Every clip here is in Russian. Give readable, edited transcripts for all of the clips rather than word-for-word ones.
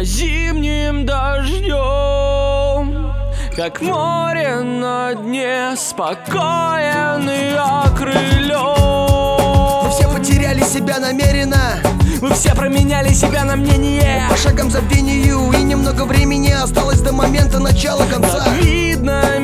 Я зимним дождем, как море на дне, спокоен и окрылен. Мы все потеряли себя намеренно, мы все променяли себя на мнение. по шагам забвению, и немного времени осталось до момента начала конца. Как видно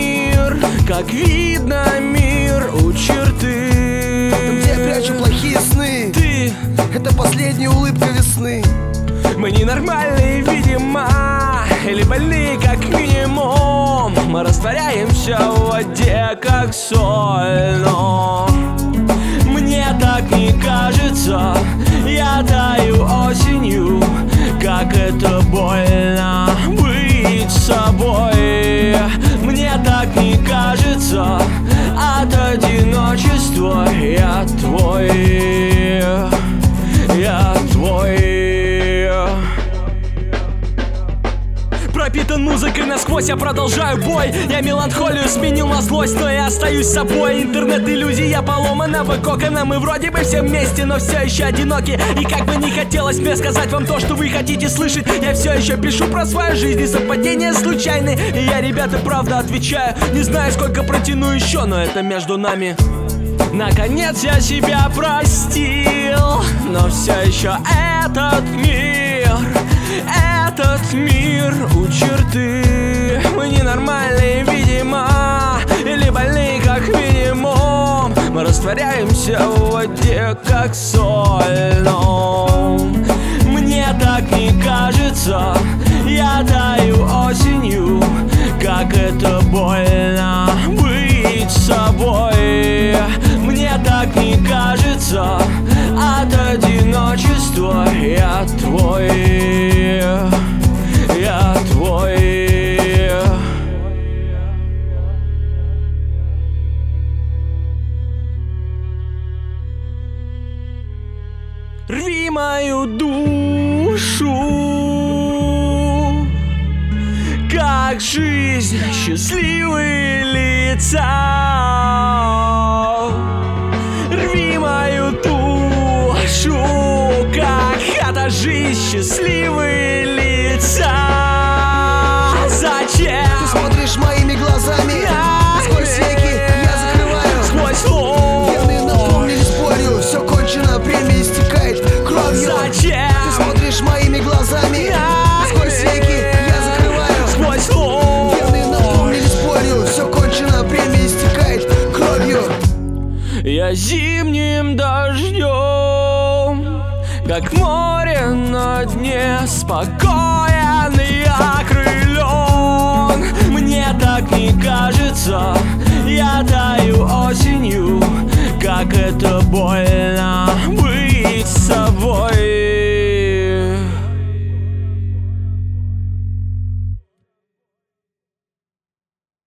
мир у черты. Там, где я прячу плохие сны, Ты, это последняя улыбка весны. мы ненормальные, видимо, или больные, как минимум. Мы растворяемся в воде, как соль, но мне так не кажется. Я таю осенью, как это больно быть собой. Мне так не кажется, от одиночества я твой, я твой. Пропитан музыкой насквозь, я продолжаю бой. Я меланхолию сменил на злость, но я остаюсь собой. Интернет-иллюзия поломанного кокона. Мы вроде бы все вместе, но все еще одиноки. И как бы не хотелось мне сказать вам то, что вы хотите слышать, я все еще пишу про свою жизнь, и совпадения случайны. И я, ребята, правда отвечаю, не знаю, сколько протяну еще, но это между нами. Наконец я себя простил, но все еще этот мир у черты. Мы ненормальные, видимо, или больные, как минимум. Мы растворяемся в воде, как соль, но мне так не кажется. Я таю осенью, как это больно быть собой. Мне так не кажется, от одиночества я твой, я твой. Рви мою душу, как жизнь, счастливые лица. Рви мою душу, как эта жизнь, счастливые лица. Зачем? Ты смотришь моими глазами, сквозь веки я закрываю. Сквозь лоб Вены напомнили, спорю, все кончено, время истекает кровью. Зачем? Ты смотришь моими глазами, сквозь веки я закрываю. Сквозь лоб Вены напомнили, спорю, все кончено, время истекает кровью. Я зимним дождем, как море на дне, спокоен и окрылен. Мне так не кажется, я таю осенью, как это больно